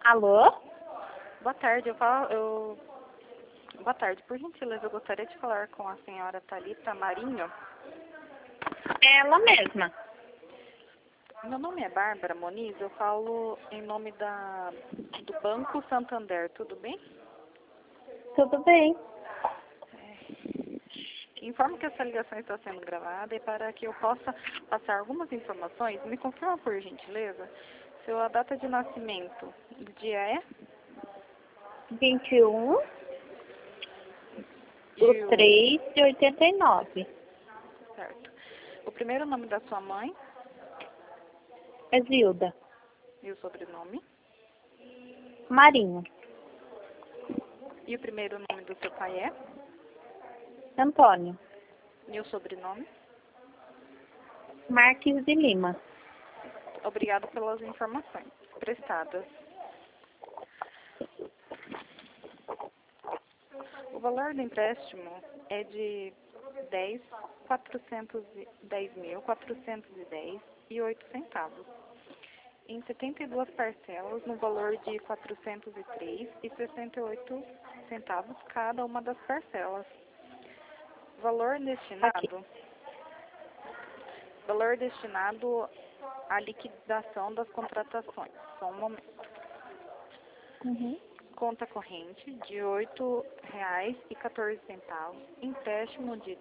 Alô? Boa tarde, Boa tarde, por gentileza, eu gostaria de falar com a senhora Thalita Marinho. É ela mesma. Meu nome é Bárbara Moniz, eu falo em nome do Banco Santander, tudo bem? Tudo bem? Informo que essa ligação está sendo gravada e para que eu possa passar algumas informações, me confirma por gentileza, sua data de nascimento, o dia é? 21 E do o... 3 de 89. Certo. O primeiro nome da sua mãe É Zilda. e o sobrenome. Marinho. E o primeiro nome do seu pai é? Antônio. E o sobrenome? Marques de Lima. Obrigado pelas informações prestadas. O valor do empréstimo é de 10.410.410,08 em 72 parcelas no valor de R$ 403,68 cada uma das parcelas. Valor destinado à liquidação das contratações. Só um momento. Uhum. Conta corrente de R$ 8,14, empréstimo de R$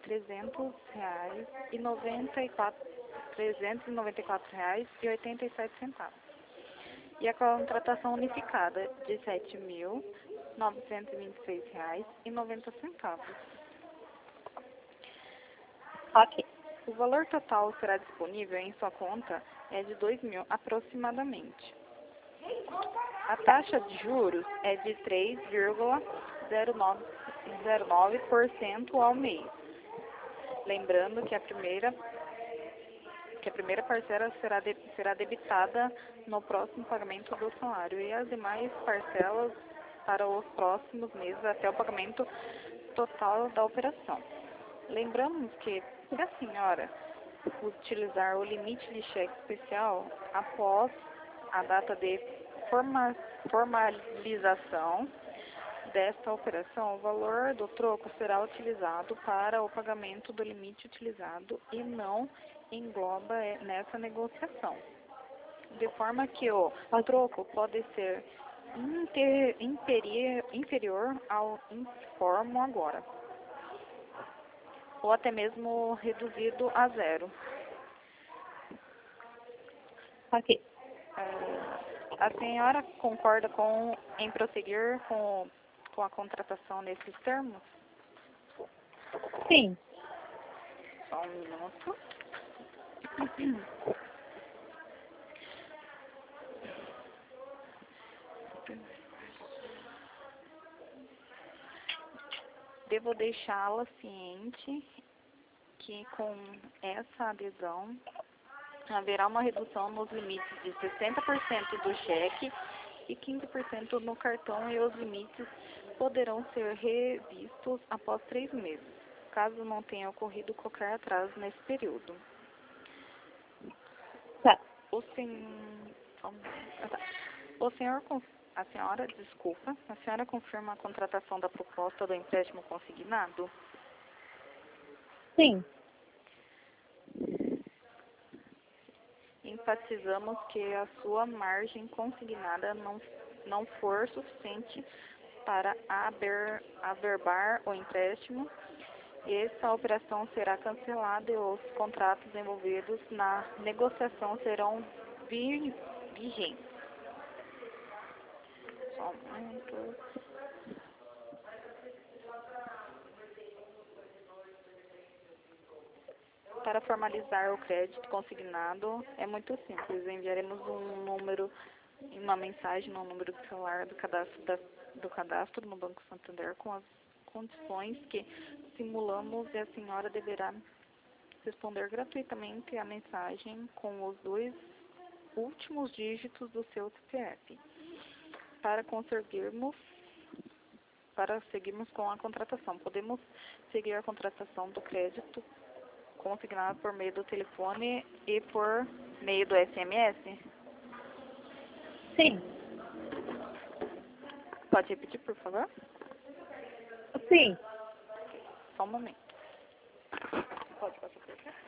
394,87 e a contratação unificada de R$ 7.926,90. Ok. O valor total será disponível em sua conta é de R$ 2.000 aproximadamente. A taxa de juros é de 3,09% ao mês. Lembrando que a primeira parcela será debitada no próximo pagamento do salário e as demais parcelas para os próximos meses até o pagamento total da operação. Lembramos que se a senhora utilizar o limite de cheque especial após a data de formalização desta operação, o valor do troco será utilizado para o pagamento do limite utilizado e não engloba nessa negociação. De forma que o troco pode ser inferior ao informo agora, ou até mesmo reduzido a zero. Ok. A senhora concorda em prosseguir com a contratação nesses termos? Sim. Só um minuto. Devo deixá-la ciente que com essa adesão haverá uma redução nos limites de 60% do cheque e 15% no cartão e os limites poderão ser revistos após 3 meses, caso não tenha ocorrido qualquer atraso nesse período. Tá. A senhora confirma a contratação da proposta do empréstimo consignado? Sim. Enfatizamos que a sua margem consignada não for suficiente para averbar o empréstimo, essa operação será cancelada e os contratos envolvidos na negociação serão vigentes. Só um momento. Para formalizar o crédito consignado, é muito simples. Enviaremos uma mensagem no número de celular do cadastro no Banco Santander com as condições que simulamos e a senhora deverá responder gratuitamente a mensagem com os 2 últimos dígitos do seu CPF. Para seguirmos com a contratação, podemos seguir a contratação do crédito consignado por meio do telefone e por meio do SMS? Sim. Pode repetir, por favor? Sim. Só um momento. Pode passar por cá?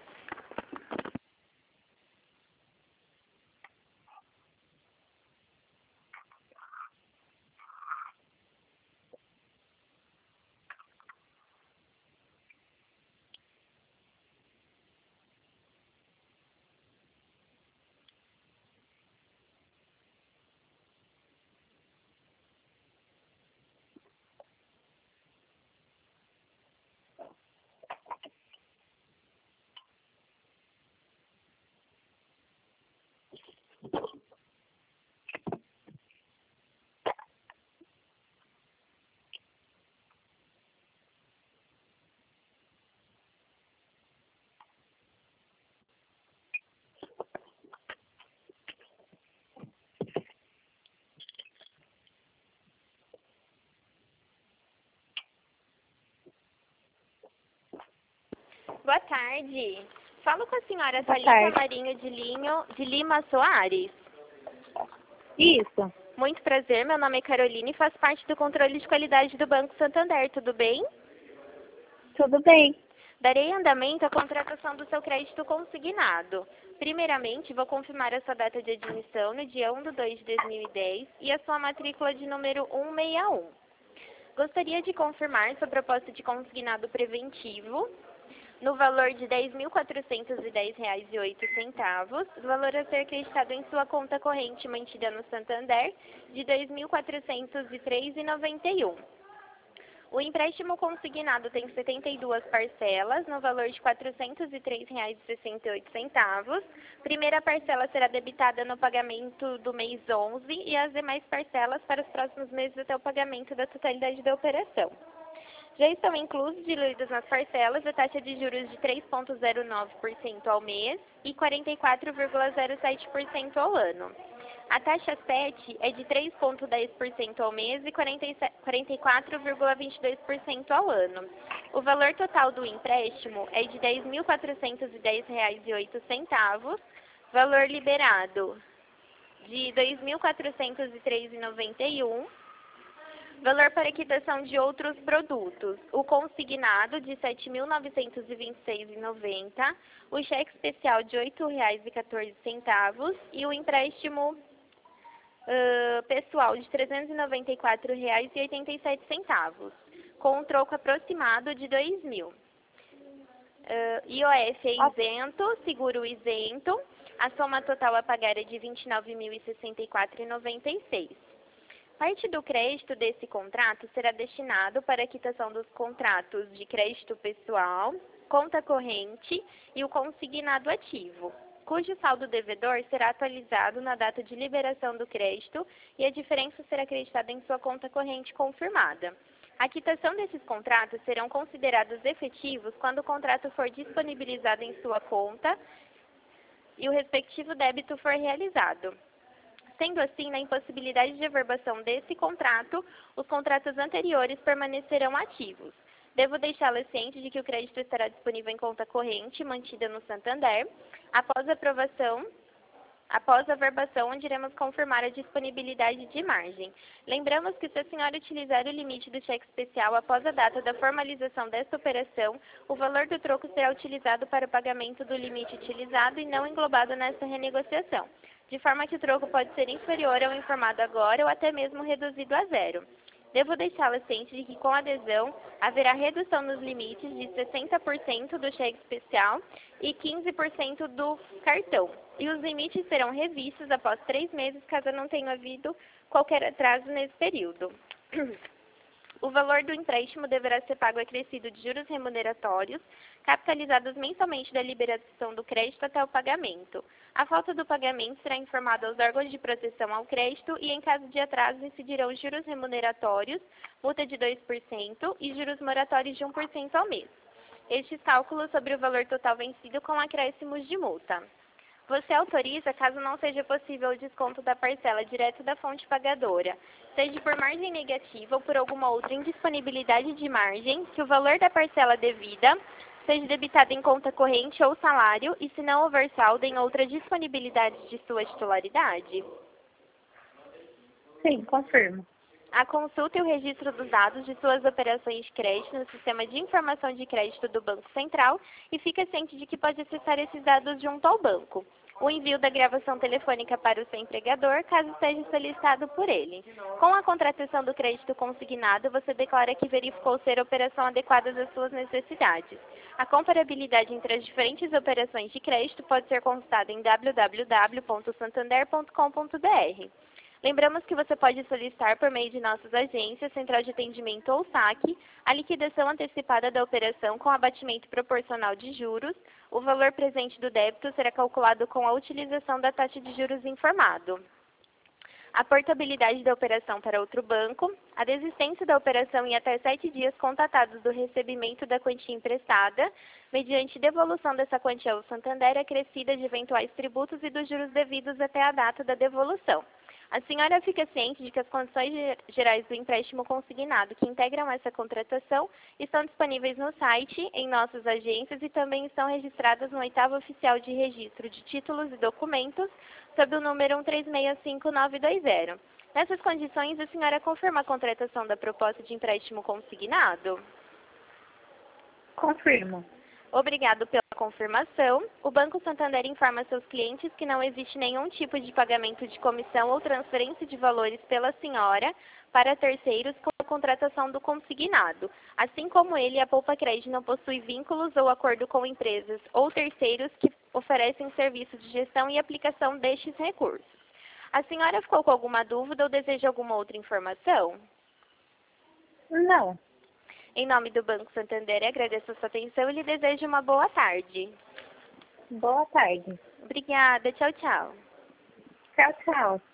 Boa tarde. Falo com a senhora Boa Thalita tarde. Marinho de Lima Soares. Isso. Muito prazer, meu nome é Carolina e faço parte do controle de qualidade do Banco Santander, tudo bem? Tudo bem. Darei andamento à contratação do seu crédito consignado. Primeiramente, vou confirmar a sua data de admissão no dia 1/2/2010 e a sua matrícula de número 161. Gostaria de confirmar sua proposta de consignado preventivo no valor de R$ 10.410,08, valor a ser acreditado em sua conta corrente mantida no Santander de R$ 2.403,91. O empréstimo consignado tem 72 parcelas, no valor de R$ 403,68. Primeira parcela será debitada no pagamento do mês 11 e as demais parcelas para os próximos meses até o pagamento da totalidade da operação. Já estão inclusos, diluídos nas parcelas, a taxa de juros de 3,09% ao mês e 44,07% ao ano. A taxa 7 é de 3,10% ao mês e 44,22% ao ano. O valor total do empréstimo é de R$ 10.410,08, valor liberado de R$ 2.403,91, valor para quitação de outros produtos, o consignado de R$ 7.926,90, o cheque especial de R$ 8,14 e o empréstimo pessoal de R$ 394,87, com um troco aproximado de R$ 2.000. IOF é isento, seguro isento, a soma total a pagar é de R$ 29.064,96. Parte do crédito desse contrato será destinado para a quitação dos contratos de crédito pessoal, conta corrente e o consignado ativo, cujo saldo devedor será atualizado na data de liberação do crédito e a diferença será acreditada em sua conta corrente confirmada. A quitação desses contratos serão considerados efetivos quando o contrato for disponibilizado em sua conta e o respectivo débito for realizado. Sendo assim, na impossibilidade de averbação desse contrato, os contratos anteriores permanecerão ativos. Devo deixá-la ciente de que o crédito estará disponível em conta corrente, mantida no Santander. Após a averbação, onde iremos confirmar a disponibilidade de margem. Lembramos que se a senhora utilizar o limite do cheque especial após a data da formalização desta operação, o valor do troco será utilizado para o pagamento do limite utilizado e não englobado nesta renegociação, de forma que o troco pode ser inferior ao informado agora ou até mesmo reduzido a zero. Devo deixá-la ciente de que, com a adesão, haverá redução nos limites de 60% do cheque especial e 15% do cartão, e os limites serão revistos após 3 meses, caso não tenha havido qualquer atraso nesse período. O valor do empréstimo deverá ser pago acrescido de juros remuneratórios, capitalizados mensalmente da liberação do crédito até o pagamento. A falta do pagamento será informada aos órgãos de proteção ao crédito e, em caso de atraso, incidirão juros remuneratórios, multa de 2% e juros moratórios de 1% ao mês. Estes cálculos sobre o valor total vencido com acréscimos de multa. Você autoriza, caso não seja possível o desconto da parcela direto da fonte pagadora, seja por margem negativa ou por alguma outra indisponibilidade de margem, que o valor da parcela devida seja debitado em conta corrente ou salário e, se não houver saldo, em outra disponibilidade de sua titularidade? Sim, confirmo. A consulta e o registro dos dados de suas operações de crédito no Sistema de Informação de Crédito do Banco Central e fica ciente de que pode acessar esses dados junto ao banco. O envio da gravação telefônica para o seu empregador, caso esteja solicitado por ele. Com a contratação do crédito consignado, você declara que verificou ser a operação adequada às suas necessidades. A comparabilidade entre as diferentes operações de crédito pode ser consultada em www.santander.com.br. Lembramos que você pode solicitar por meio de nossas agências, Central de Atendimento ou SAC, a liquidação antecipada da operação com abatimento proporcional de juros. O valor presente do débito será calculado com a utilização da taxa de juros informado. A portabilidade da operação para outro banco, a desistência da operação em até 7 dias contatados do recebimento da quantia emprestada, mediante devolução dessa quantia ao Santander acrescida de eventuais tributos e dos juros devidos até a data da devolução. A senhora fica ciente de que as condições gerais do empréstimo consignado que integram essa contratação estão disponíveis no site, em nossas agências e também estão registradas no 8º Oficial de Registro de Títulos e Documentos, sob o número 1365-920. Nessas condições, a senhora confirma a contratação da proposta de empréstimo consignado? Confirmo. Obrigado pela confirmação. O Banco Santander informa seus clientes que não existe nenhum tipo de pagamento de comissão ou transferência de valores pela senhora para terceiros com a contratação do consignado. Assim como ele, a Poupa Crédito não possui vínculos ou acordo com empresas ou terceiros que oferecem serviço de gestão e aplicação destes recursos. A senhora ficou com alguma dúvida ou deseja alguma outra informação? Não. Em nome do Banco Santander, agradeço a sua atenção e lhe desejo uma boa tarde. Boa tarde. Obrigada. Tchau, tchau. Tchau, tchau.